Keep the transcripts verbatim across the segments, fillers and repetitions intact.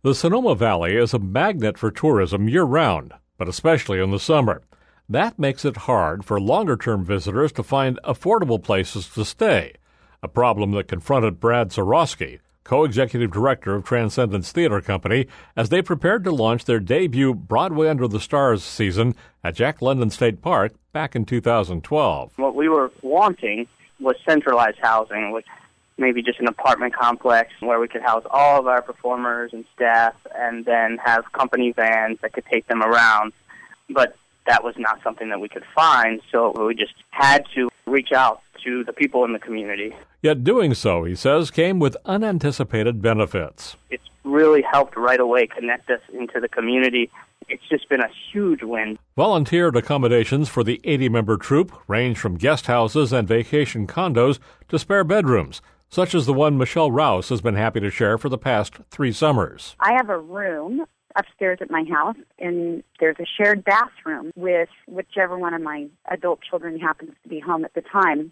The Sonoma Valley is a magnet for tourism year-round, but especially in the summer. That makes it hard for longer-term visitors to find affordable places to stay, a problem that confronted Brad Zorowski, co-executive director of Transcendence Theater Company, as they prepared to launch their debut Broadway Under the Stars season at Jack London State Park back in two thousand twelve. What we were wanting was centralized housing, which maybe just an apartment complex where we could house all of our performers and staff and then have company vans that could take them around. But that was not something that we could find, so we just had to reach out to the people in the community. Yet doing so, he says, came with unanticipated benefits. It's really helped right away connect us into the community. It's just been a huge win. Volunteered accommodations for the eighty-member troupe range from guest houses and vacation condos to spare bedrooms, such as the one Michelle Rouse has been happy to share for the past three summers. I have a room upstairs at my house, and there's a shared bathroom with whichever one of my adult children happens to be home at the time.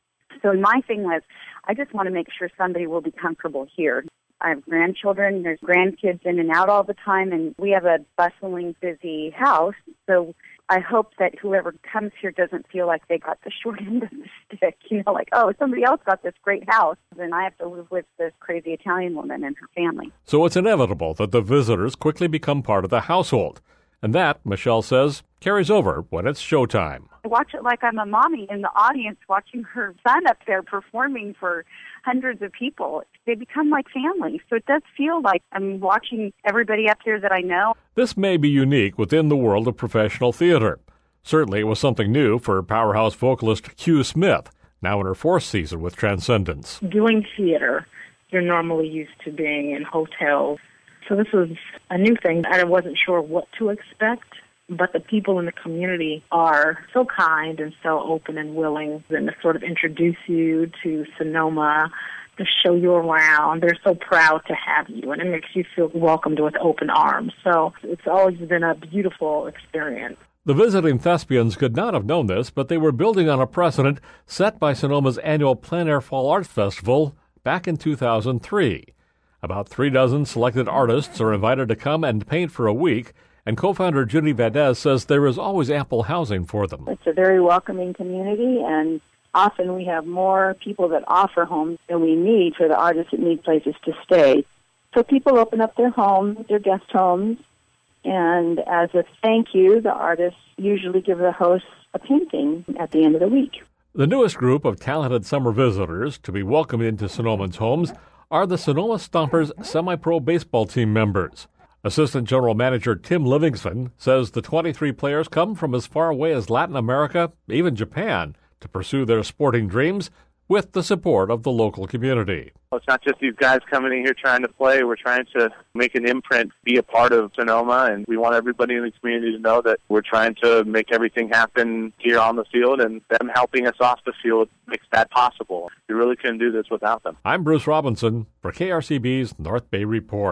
So my thing was, I just want to make sure somebody will be comfortable here. I have grandchildren, there's grandkids in and out all the time, and we have a bustling, busy house, so I hope that whoever comes here doesn't feel like they got the short end of the stick, you know, like, oh, somebody else got this great house, and I have to live with this crazy Italian woman and her family. So it's inevitable that the visitors quickly become part of the household. And that, Michelle says, carries over when it's showtime. I watch it like I'm a mommy in the audience watching her son up there performing for hundreds of people. They become like family, so it does feel like I'm watching everybody up there that I know. This may be unique within the world of professional theater. Certainly it was something new for powerhouse vocalist Q Smith, now in her fourth season with Transcendence. Doing theater, you're normally used to being in hotels. So this was a new thing. I wasn't sure what to expect, but the people in the community are so kind and so open and willing and to sort of introduce you to Sonoma, to show you around. They're so proud to have you, and it makes you feel welcomed with open arms. So it's always been a beautiful experience. The visiting thespians could not have known this, but they were building on a precedent set by Sonoma's annual Plein Air Fall Arts Festival back in two thousand three. About three dozen selected artists are invited to come and paint for a week, and co-founder Judy Vadez says there is always ample housing for them. It's a very welcoming community, and often we have more people that offer homes than we need for the artists that need places to stay. So people open up their homes, their guest homes, and as a thank you, the artists usually give the hosts a painting at the end of the week. The newest group of talented summer visitors to be welcomed into Sonomans' homes are the Sonoma Stompers semi-pro baseball team members. Assistant General Manager Tim Livingston says the twenty-three players come from as far away as Latin America, even Japan, to pursue their sporting dreams with the support of the local community. It's not just these guys coming in here trying to play. We're trying to make an imprint, be a part of Sonoma, and we want everybody in the community to know that we're trying to make everything happen here on the field, and them helping us off the field makes that possible. We really couldn't do this without them. I'm Bruce Robinson for K R C B's North Bay Report.